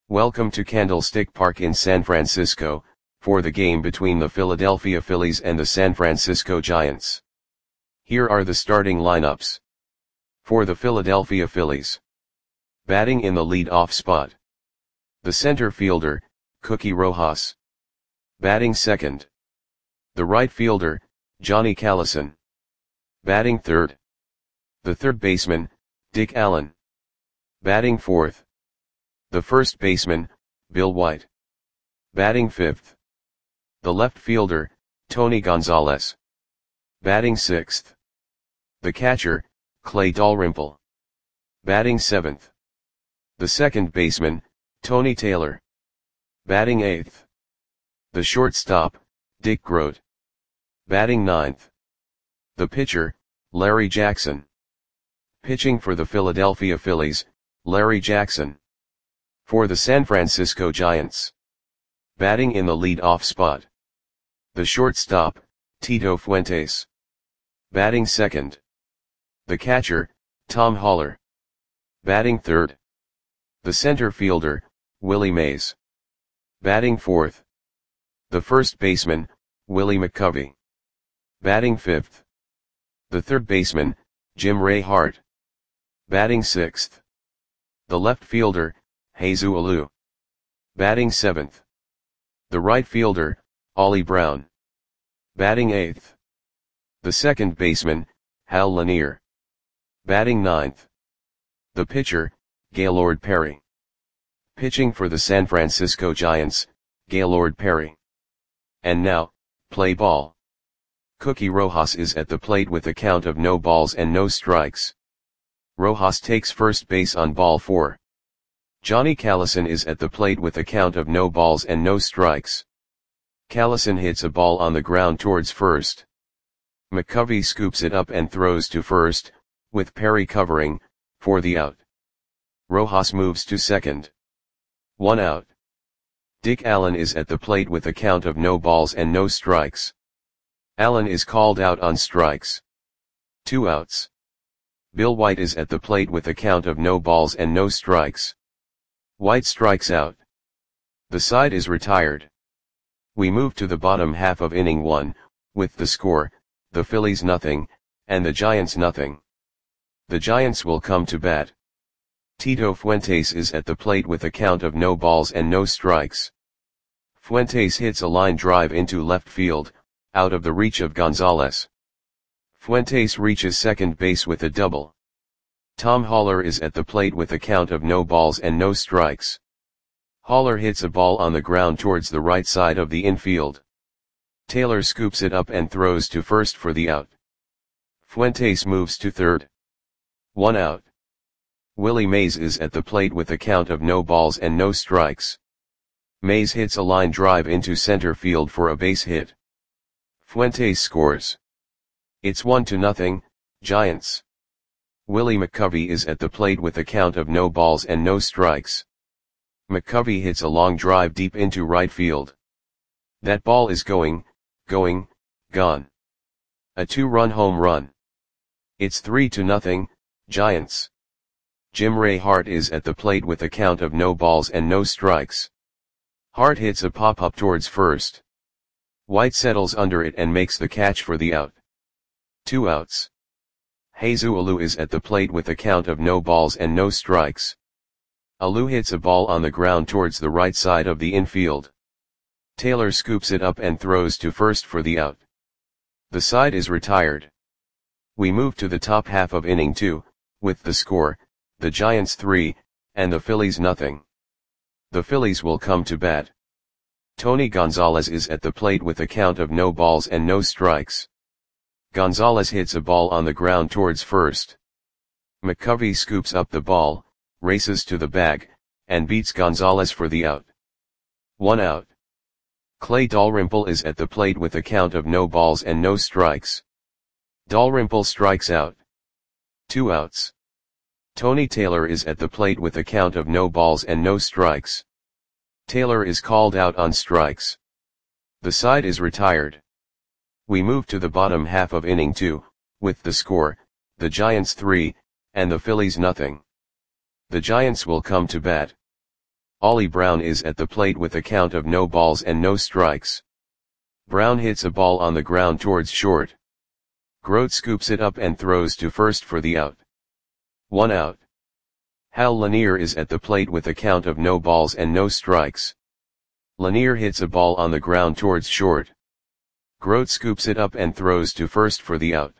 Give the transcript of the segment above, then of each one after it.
Welcome to Candlestick Park in San Francisco, for the game between the Philadelphia Phillies and the San Francisco Giants. Here are the starting lineups. For the Philadelphia Phillies. Batting in the lead-off spot. The center fielder, Cookie Rojas. Batting second. The right fielder, Johnny Callison. Batting third. The third baseman, Dick Allen. Batting fourth. The first baseman, Bill White. Batting fifth. The left fielder, Tony Gonzalez. Batting sixth. The catcher, Clay Dalrymple. Batting seventh. The second baseman, Tony Taylor. Batting eighth. The shortstop, Dick Groat. Batting ninth. The pitcher, Larry Jackson. Pitching for the Philadelphia Phillies, Larry Jackson. For the San Francisco Giants. Batting in the lead-off spot. The shortstop, Tito Fuentes. Batting second. The catcher, Tom Haller. Batting third. The center fielder, Willie Mays. Batting fourth. The first baseman, Willie McCovey. Batting fifth. The third baseman, Jim Ray Hart. Batting sixth. The left fielder, Jesus Alou. Batting seventh. The right fielder, Ollie Brown. Batting eighth. The second baseman, Hal Lanier. Batting ninth. The pitcher, Gaylord Perry. Pitching for the San Francisco Giants, Gaylord Perry. And now, play ball. Cookie Rojas is at the plate with a count of no balls and no strikes. Rojas takes first base on ball 4. Johnny Callison is at the plate with a count of no balls and no strikes. Callison hits a ball on the ground towards first. McCovey scoops it up and throws to first, with Perry covering, for the out. Rojas moves to second. 1 out. Dick Allen is at the plate with a count of no balls and no strikes. Allen is called out on strikes. 2 outs. Bill White is at the plate with a count of no balls and no strikes. White strikes out. The side is retired. We move to the bottom half of inning 1, with the score, the Phillies nothing, and the Giants nothing. The Giants will come to bat. Tito Fuentes is at the plate with a count of no balls and no strikes. Fuentes hits a line drive into left field, out of the reach of Gonzalez. Fuentes reaches second base with a double. Tom Haller is at the plate with a count of no balls and no strikes. Haller hits a ball on the ground towards the right side of the infield. Taylor scoops it up and throws to first for the out. Fuentes moves to third. 1 out. Willie Mays is at the plate with a count of no balls and no strikes. Mays hits a line drive into center field for a base hit. Fuentes scores. It's 1-0, Giants. Willie McCovey is at the plate with a count of no balls and no strikes. McCovey hits a long drive deep into right field. That ball is gone. A 2-run home run. It's 3-0, Giants. Jim Ray Hart is at the plate with a count of no balls and no strikes. Hart hits a pop-up towards first. White settles under it and makes the catch for the out. 2 outs. Jesus Alou is at the plate with a count of no balls and no strikes. Alou hits a ball on the ground towards the right side of the infield. Taylor scoops it up and throws to first for the out. The side is retired. We move to the top half of inning 2, with the score, the Giants 3, and the Phillies nothing. The Phillies will come to bat. Tony Gonzalez is at the plate with a count of no balls and no strikes. Gonzalez hits a ball on the ground towards first. McCovey scoops up the ball, races to the bag, and beats Gonzalez for the out. 1 out. Clay Dalrymple is at the plate with a count of no balls and no strikes. Dalrymple strikes out. 2 outs. Tony Taylor is at the plate with a count of no balls and no strikes. Taylor is called out on strikes. The side is retired. We move to the bottom half of inning 2, with the score, the Giants 3, and the Phillies nothing. The Giants will come to bat. Ollie Brown is at the plate with a count of no balls and no strikes. Brown hits a ball on the ground towards short. Grote scoops it up and throws to first for the out. 1 out. Hal Lanier is at the plate with a count of no balls and no strikes. Lanier hits a ball on the ground towards short. Grote scoops it up and throws to first for the out.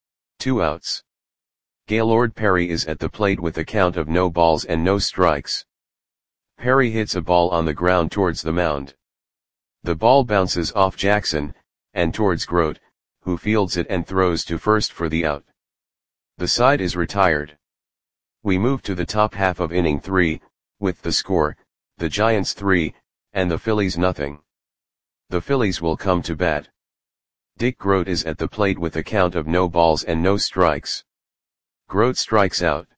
2 outs. Gaylord Perry is at the plate with a count of no balls and no strikes. Perry hits a ball on the ground towards the mound. The ball bounces off Jackson, and towards Grote, who fields it and throws to first for the out. The side is retired. We move to the top half of inning 3, with the score, the Giants 3, and the Phillies nothing. The Phillies will come to bat. Dick Grote is at the plate with a count of no balls and no strikes. Grote strikes out.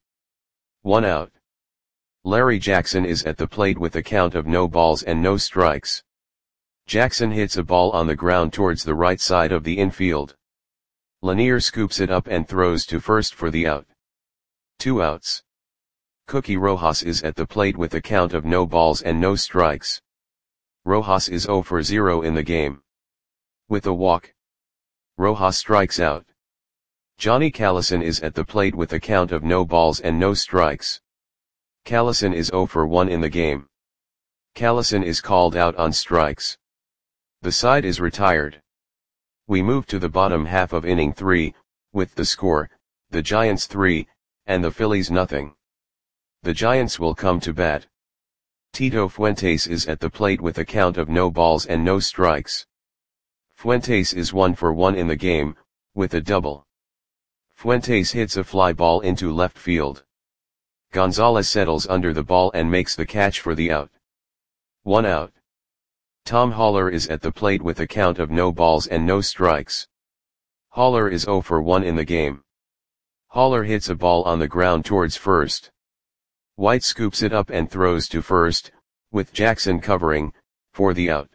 1 out. Larry Jackson is at the plate with a count of no balls and no strikes. Jackson hits a ball on the ground towards the right side of the infield. Lanier scoops it up and throws to first for the out. 2 outs. Cookie Rojas is at the plate with a count of no balls and no strikes. Rojas is 0 for 0 in the game. With a walk, Rojas strikes out. Johnny Callison is at the plate with a count of no balls and no strikes. Callison is 0 for 1 in the game. Callison is called out on strikes. The side is retired. We move to the bottom half of inning 3, with the score, the Giants 3, and the Phillies nothing. The Giants will come to bat. Tito Fuentes is at the plate with a count of no balls and no strikes. Fuentes is 1 for 1 in the game, with a double. Fuentes hits a fly ball into left field. Gonzalez settles under the ball and makes the catch for the out. 1 out. Tom Haller is at the plate with a count of no balls and no strikes. Haller is 0 for 1 in the game. Haller hits a ball on the ground towards first. White scoops it up and throws to first, with Jackson covering, for the out.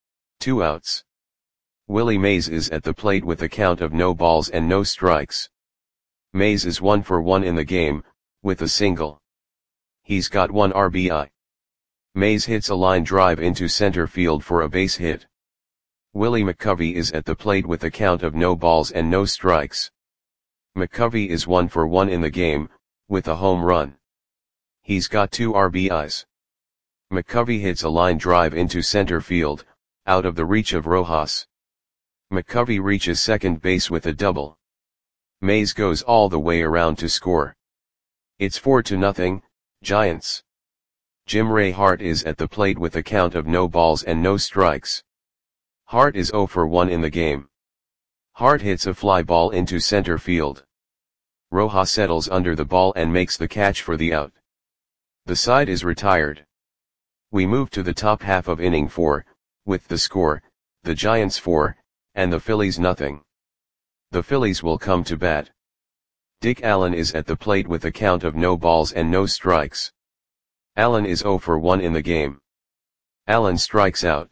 2 outs. Willie Mays is at the plate with a count of no balls and no strikes. Mays is 1 for 1 in the game, with a single. He's got 1 RBI. Mays hits a line drive into center field for a base hit. Willie McCovey is at the plate with a count of no balls and no strikes. McCovey is 1 for 1 in the game, with a home run. He's got 2 RBIs. McCovey hits a line drive into center field, out of the reach of Rojas. McCovey reaches second base with a double. Mays goes all the way around to score. It's 4-0, Giants. Jim Ray Hart is at the plate with a count of no balls and no strikes. Hart is 0 for 1 in the game. Hart hits a fly ball into center field. Rojas settles under the ball and makes the catch for the out. The side is retired. We move to the top half of inning 4, with the score, the Giants 4, and the Phillies nothing. The Phillies will come to bat. Dick Allen is at the plate with a count of no balls and no strikes. Allen is 0 for 1 in the game. Allen strikes out.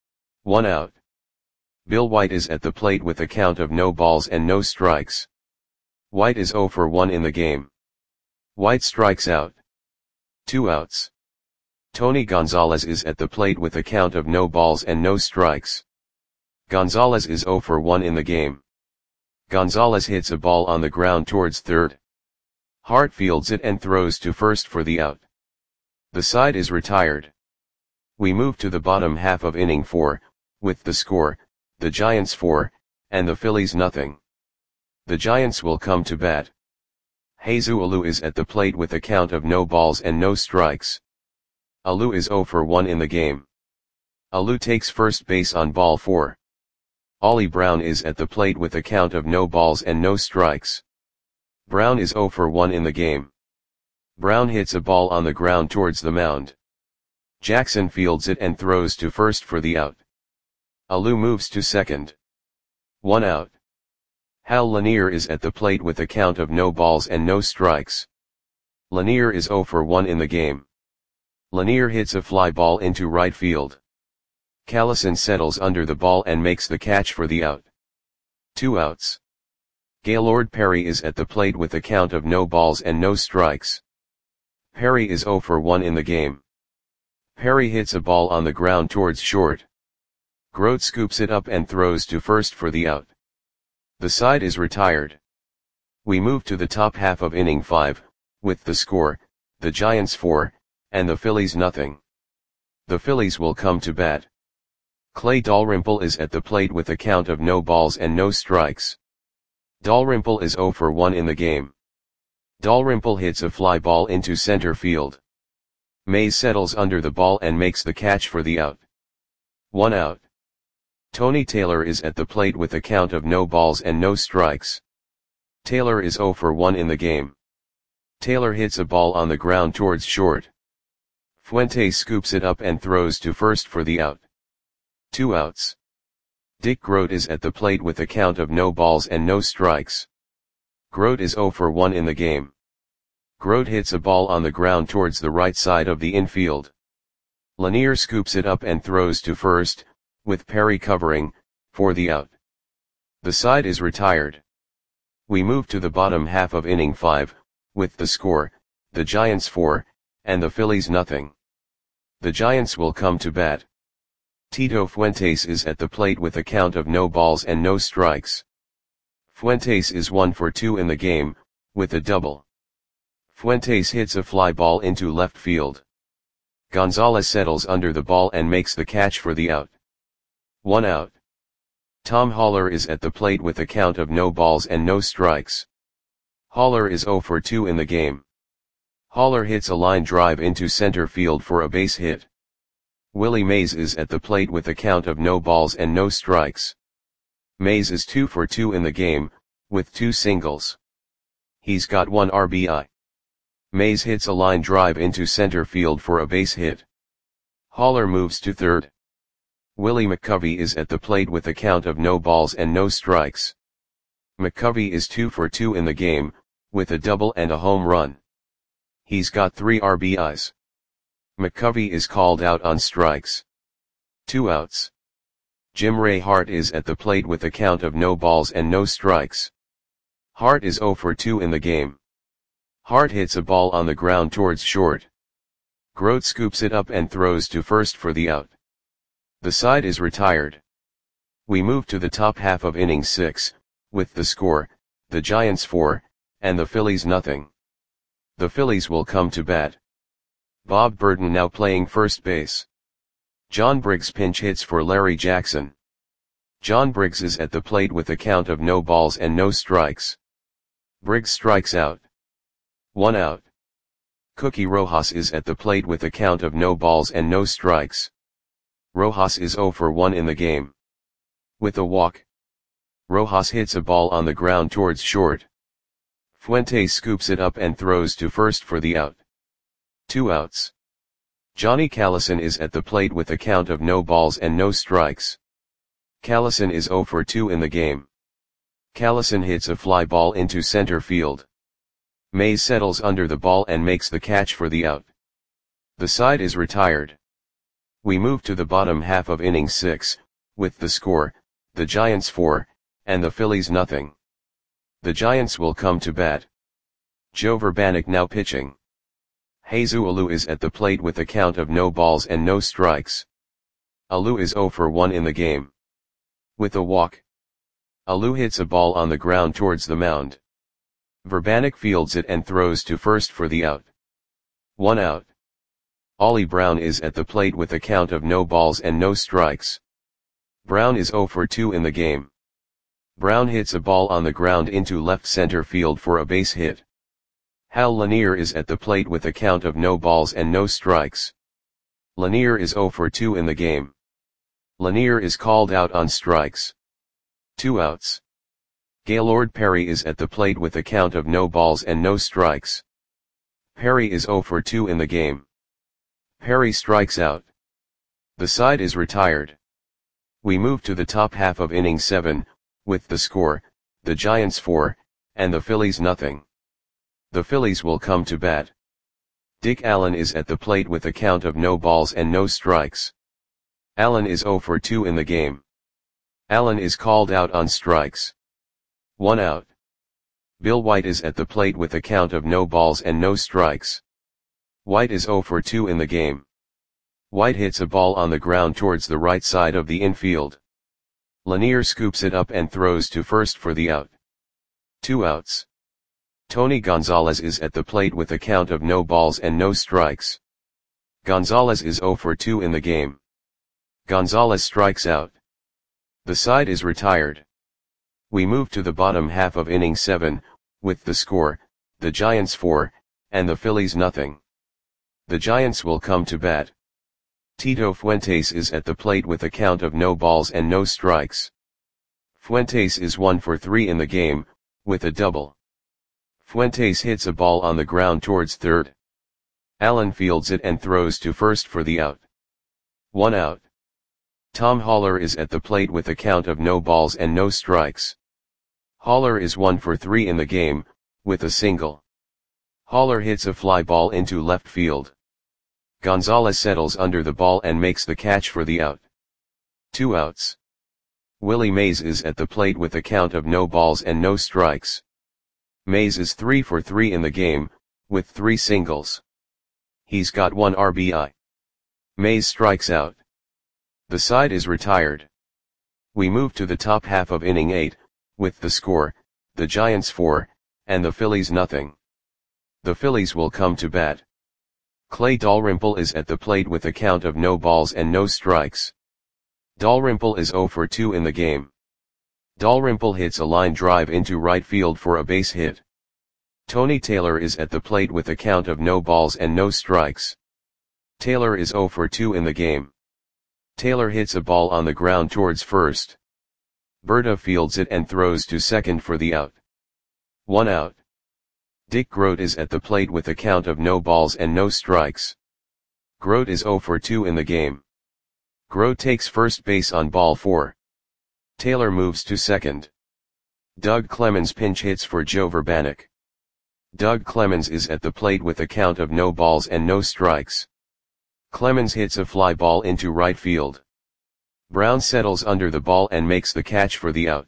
1 out. Bill White is at the plate with a count of no balls and no strikes. White is 0 for 1 in the game. White strikes out. 2 outs. Tony Gonzalez is at the plate with a count of no balls and no strikes. Gonzalez is 0 for 1 in the game. Gonzalez hits a ball on the ground towards third. Hart fields it and throws to first for the out. The side is retired. We move to the bottom half of inning 4, with the score, the Giants 4, and the Phillies nothing. The Giants will come to bat. Jesus Alou is at the plate with a count of no balls and no strikes. Alou is 0 for 1 in the game. Alou takes first base on ball 4. Ollie Brown is at the plate with a count of no balls and no strikes. Brown is 0 for 1 in the game. Brown hits a ball on the ground towards the mound. Jackson fields it and throws to first for the out. Alou moves to second. 1 out. Hal Lanier is at the plate with a count of no balls and no strikes. Lanier is 0 for 1 in the game. Lanier hits a fly ball into right field. Callison settles under the ball and makes the catch for the out. 2 outs. Gaylord Perry is at the plate with a count of no balls and no strikes. Perry is 0 for 1 in the game. Perry hits a ball on the ground towards short. Grote scoops it up and throws to first for the out. The side is retired. We move to the top half of inning 5, with the score, the Giants 4, and the Phillies nothing. The Phillies will come to bat. Clay Dalrymple is at the plate with a count of no balls and no strikes. Dalrymple is 0 for 1 in the game. Dalrymple hits a fly ball into center field. Mays settles under the ball and makes the catch for the out. 1 out. Tony Taylor is at the plate with a count of no balls and no strikes. Taylor is 0 for 1 in the game. Taylor hits a ball on the ground towards short. Fuentes scoops it up and throws to first for the out. 2 outs. Dick Grote is at the plate with a count of no balls and no strikes. Grote is 0 for 1 in the game. Grote hits a ball on the ground towards the right side of the infield. Lanier scoops it up and throws to first, with Perry covering, for the out. The side is retired. We move to the bottom half of inning 5, with the score, the Giants 4, and the Phillies nothing. The Giants will come to bat. Tito Fuentes is at the plate with a count of no balls and no strikes. Fuentes is 1 for 2 in the game, with a double. Fuentes hits a fly ball into left field. Gonzalez settles under the ball and makes the catch for the out. 1 out. Tom Haller is at the plate with a count of no balls and no strikes. Haller is 0 for 2 in the game. Haller hits a line drive into center field for a base hit. Willie Mays is at the plate with a count of no balls and no strikes. Mays is 2 for 2 in the game, with 2 singles. He's got 1 RBI. Mays hits a line drive into center field for a base hit. Haller moves to third. Willie McCovey is at the plate with a count of no balls and no strikes. McCovey is 2 for 2 in the game, with a double and a home run. He's got 3 RBIs. McCovey is called out on strikes. 2 outs. Jim Ray Hart is at the plate with a count of no balls and no strikes. Hart is 0 for 2 in the game. Hart hits a ball on the ground towards short. Grote scoops it up and throws to first for the out. The side is retired. We move to the top half of inning 6, with the score, the Giants 4, and the Phillies nothing. The Phillies will come to bat. Bob Burton now playing first base. John Briggs pinch hits for Larry Jackson. John Briggs is at the plate with a count of no balls and no strikes. Briggs strikes out. 1 out. Cookie Rojas is at the plate with a count of no balls and no strikes. Rojas is 0 for 1 in the game. With a walk. Rojas hits a ball on the ground towards short. Fuentes scoops it up and throws to first for the out. 2 outs. Johnny Callison is at the plate with a count of no balls and no strikes. Callison is 0 for 2 in the game. Callison hits a fly ball into center field. Mays settles under the ball and makes the catch for the out. The side is retired. We move to the bottom half of inning 6, with the score, the Giants 4, and the Phillies nothing. The Giants will come to bat. Joe Vrbanek now pitching. Jesus Alou is at the plate with a count of no balls and no strikes. Alou is 0 for 1 in the game. With a walk. Alou hits a ball on the ground towards the mound. Vrbanek fields it and throws to first for the out. 1 out. Ollie Brown is at the plate with a count of no balls and no strikes. Brown is 0 for 2 in the game. Brown hits a ball on the ground into left center field for a base hit. Hal Lanier is at the plate with a count of no balls and no strikes. Lanier is 0 for 2 in the game. Lanier is called out on strikes. 2 outs. Gaylord Perry is at the plate with a count of no balls and no strikes. Perry is 0 for 2 in the game. Perry strikes out. The side is retired. We move to the top half of inning 7, with the score, the Giants 4, and the Phillies nothing. The Phillies will come to bat. Dick Allen is at the plate with a count of no balls and no strikes. Allen is 0 for 2 in the game. Allen is called out on strikes. 1 out. Bill White is at the plate with a count of no balls and no strikes. White is 0 for 2 in the game. White hits a ball on the ground towards the right side of the infield. Lanier scoops it up and throws to first for the out. 2 outs. Tony Gonzalez is at the plate with a count of no balls and no strikes. Gonzalez is 0 for 2 in the game. Gonzalez strikes out. The side is retired. We move to the bottom half of inning 7, with the score, the Giants 4, and the Phillies nothing. The Giants will come to bat. Tito Fuentes is at the plate with a count of no balls and no strikes. Fuentes is 1 for 3 in the game, with a double. Fuentes hits a ball on the ground towards third. Allen fields it and throws to first for the out. 1 out. Tom Haller is at the plate with a count of no balls and no strikes. Haller is 1 for 3 in the game, with a single. Haller hits a fly ball into left field. Gonzalez settles under the ball and makes the catch for the out. 2 outs. Willie Mays is at the plate with a count of no balls and no strikes. Mays is 3 for 3 in the game, with 3 singles. He's got 1 RBI. Mays strikes out. The side is retired. We move to the top half of inning 8, with the score, the Giants 4, and the Phillies nothing. The Phillies will come to bat. Clay Dalrymple is at the plate with a count of no balls and no strikes. Dalrymple is 0 for 2 in the game. Dalrymple hits a line drive into right field for a base hit. Tony Taylor is at the plate with a count of no balls and no strikes. Taylor is 0 for 2 in the game. Taylor hits a ball on the ground towards first. Berta fields it and throws to second for the out. 1 out. Dick Grote is at the plate with a count of no balls and no strikes. Grote is 0 for 2 in the game. Grote takes first base on ball 4. Taylor moves to second. Doug Clemens pinch hits for Joe Vrbanek. Doug Clemens is at the plate with a count of no balls and no strikes. Clemens hits a fly ball into right field. Brown settles under the ball and makes the catch for the out.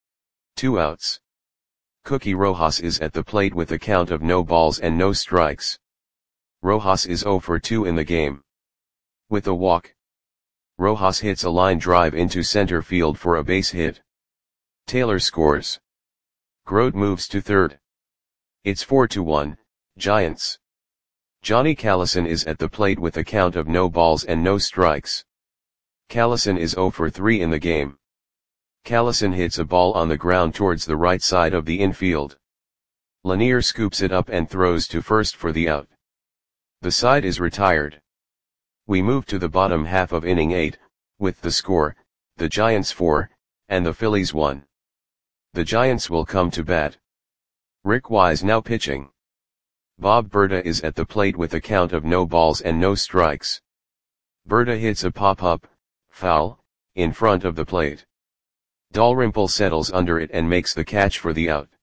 2 outs. Cookie Rojas is at the plate with a count of no balls and no strikes. Rojas is 0 for 2 in the game. With a walk. Rojas hits a line drive into center field for a base hit. Taylor scores. Grote moves to third. It's 4-1, Giants. Johnny Callison is at the plate with a count of no balls and no strikes. Callison is 0 for 3 in the game. Callison hits a ball on the ground towards the right side of the infield. Lanier scoops it up and throws to first for the out. The side is retired. We move to the bottom half of inning 8, with the score, the Giants 4, and the Phillies 1. The Giants will come to bat. Rick Wise now pitching. Bob Berta is at the plate with a count of no balls and no strikes. Berta hits a pop-up, foul, in front of the plate. Dalrymple settles under it and makes the catch for the out.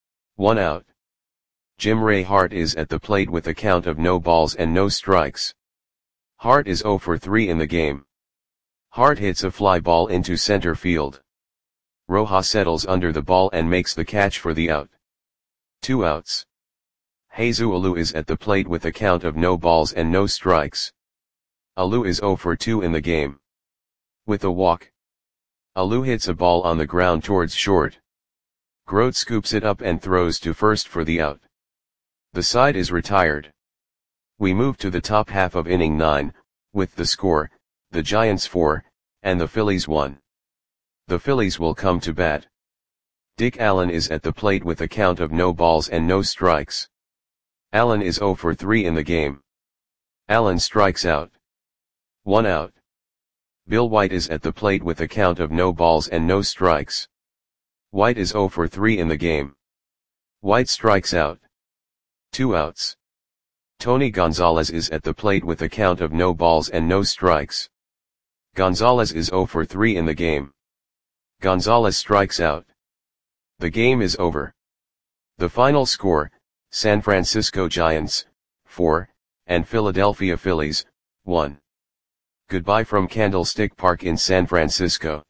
1 out. Jim Ray Hart is at the plate with a count of no balls and no strikes. Hart is 0 for 3 in the game. Hart hits a fly ball into center field. Rojas settles under the ball and makes the catch for the out. 2 outs. Jesus Alou is at the plate with a count of no balls and no strikes. Alou is 0 for 2 in the game. With a walk. Alou hits a ball on the ground towards short. Grote scoops it up and throws to first for the out. The side is retired. We move to the top half of inning 9, with the score, the Giants 4, and the Phillies 1. The Phillies will come to bat. Dick Allen is at the plate with a count of no balls and no strikes. Allen is 0 for 3 in the game. Allen strikes out. 1 out. Bill White is at the plate with a count of no balls and no strikes. White is 0 for 3 in the game. White strikes out. 2 outs. Tony Gonzalez is at the plate with a count of no balls and no strikes. Gonzalez is 0 for 3 in the game. Gonzalez strikes out. The game is over. The final score, San Francisco Giants, 4, and Philadelphia Phillies, 1. Goodbye from Candlestick Park in San Francisco.